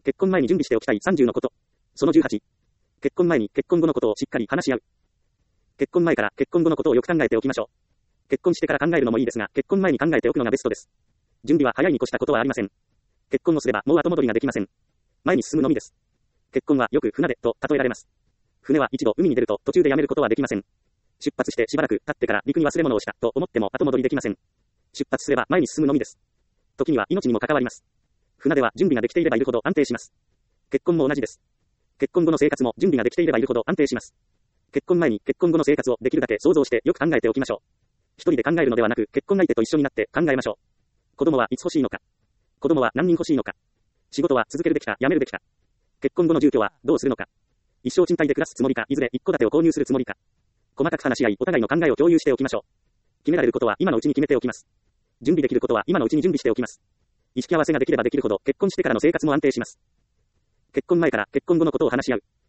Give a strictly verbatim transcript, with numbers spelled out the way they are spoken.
結婚前に準備しておきたいさんじゅうのこと。そのじゅうはち。結婚前に結婚後のことをしっかり話し合う。結婚前から結婚後のことをよく考えておきましょう。結婚してから考えるのもいいですが、結婚前に考えておくのがベストです。準備は早いに越したことはありません。結婚をすればもう後戻りができません。前に進むのみです。結婚はよく船出と例えられます。船は一度海に出ると途中でやめることはできません。出発してしばらく経ってから陸に忘れ物をしたと思っても後戻りできません。出発すれば前に進むのみです。時には命にも関わります。船出は準備ができていればいるほど安定します。結婚も同じです。結婚後の生活も準備ができていればいるほど安定します。結婚前に結婚後の生活をできるだけ想像してよく考えておきましょう。一人で考えるのではなく結婚相手と一緒になって考えましょう。子供はいつ欲しいのか。子供は何人欲しいのか。仕事は続けるべきか辞めるべきか。結婚後の住居はどうするのか。一生賃貸で暮らすつもりか、いずれ一戸建てを購入するつもりか。細かく話し合い、お互いの考えを共有しておきましょう。決められることは今のうちに決めておきます。準備できることは今のうちに準備しておきます。意識合わせができればできるほど結婚してからの生活も安定します。結婚前から結婚後のことを話し合う。